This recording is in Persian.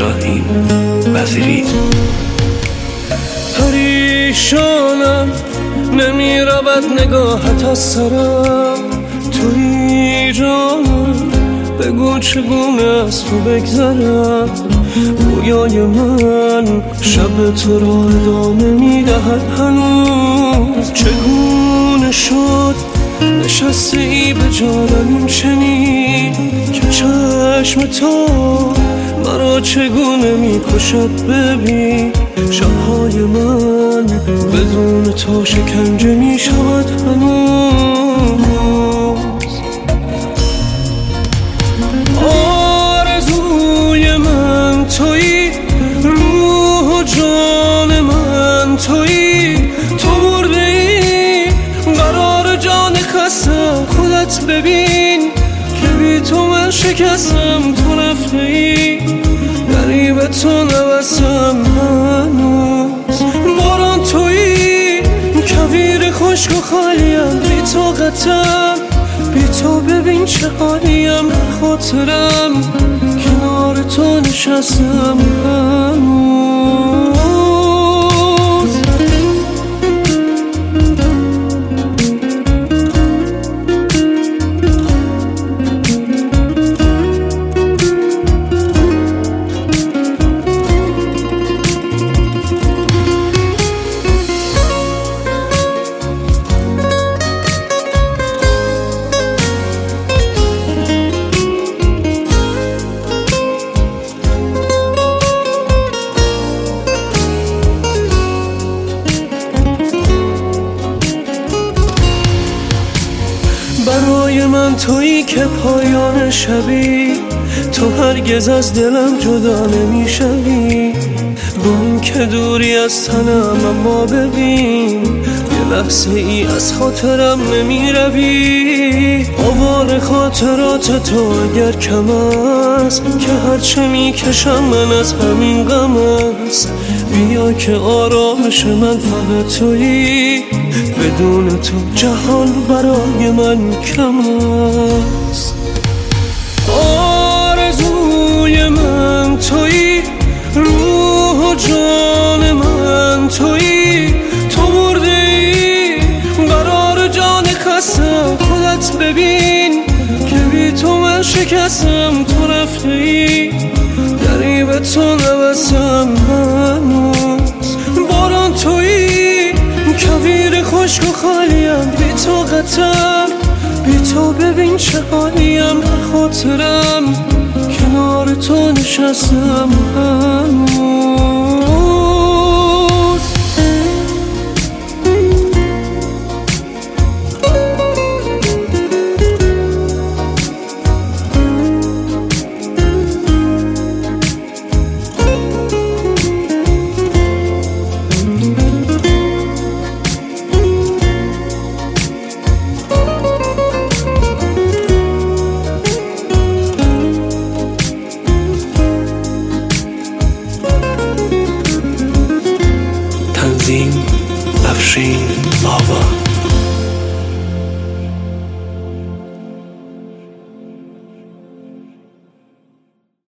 شاهین وزیری. پریشانم نمی رود نگاهت از سرم، تویی جانم بگو چگونه از تو بگذرم. رویای من شب تو را ادامه می دهد هنوز. چگونه شد نشسته ای به جانم چنین که چشم تو مرا چگونه می کشد. ببین شبهای من بدون تو شکنجه می شود هنوز. آرزوی من تویی، روح و جان من تویی. تو مرده ای قرار جان خستم، خودت ببین که بی تو من شکستم. تو رفته ای غریب تو نوستم هنوز. باران تویی کویر خشک و خالیم، بی طاقتم بی تو ببین چه حالیم. خاطرم کنار تو نشستم هنوز. برای من تویی که پایان شبی، تو هرگز از دلم جدا نمیشوی. با این که دوری از تنم اما ببین یه لحظه ای از خاطرم نمی روی. آوار خاطرات تو اگر کم است که هرچه می کشم من از همین غم است. بیا که آرامش من فقط تویی، بدون تو جهان برای من کم است. آرزوی من تویی، روح و جان من تویی. تو مرده ای قرار جان خستم، خودت ببین که بی تو من شکستم. تو رفته ای غریب تو نوستم هنوز. باران تویی کویر خشک و خالیم، بی طاقتم بی تو ببین چه حالیم. خاطرم کنار تو نشستم هنوز.